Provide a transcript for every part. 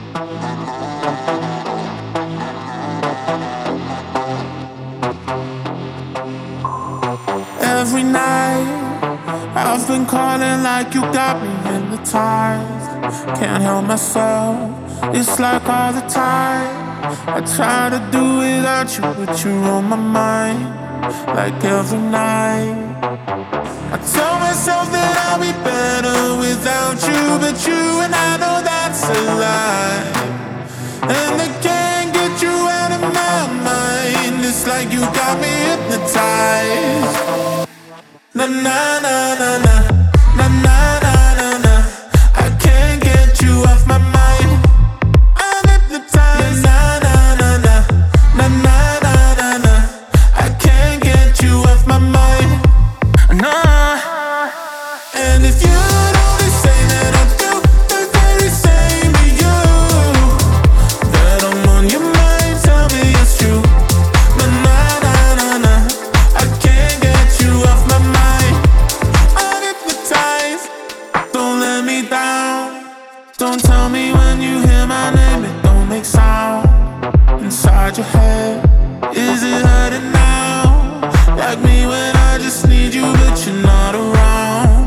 Every night I've been calling like you got me hypnotized. Can't help myself, it's like all the time. I try to do without you, but you're on my mind. Like every night I tell myself that I'll be better without you, but you and I know that's a lie. And I can't get you out of my mind. It's like you got me hypnotized. Na na na na na, na na na na na. I can't get you off my mind. I'm hypnotized. Na na na na, na na na na na. I can't get you off my mind. Nah. And if you know the same that I do, the very same to you, that I'm on your mind, tell me it's true. Na na na na na. I can't get you off my mind. I'm hypnotized. Don't let me down. Don't tell me when you hear my name, it don't make sound. Inside your head, is it hurting now? Like me when I just need you, but you're not around.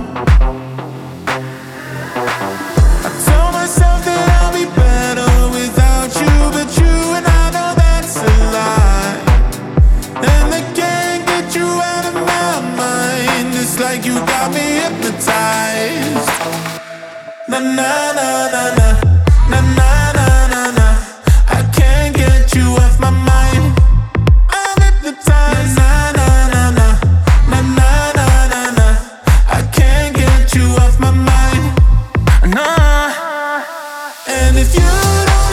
I tell myself that I'll be better without you, but you and I know that's a lie. And I can't get you out of my mind. It's like you got me hypnotized. Na na na na na, na na na na na. I can't get you off my mind. I'm hypnotized. Na na na na, na na na na na. I can't get you off my mind. Nah. And if you don't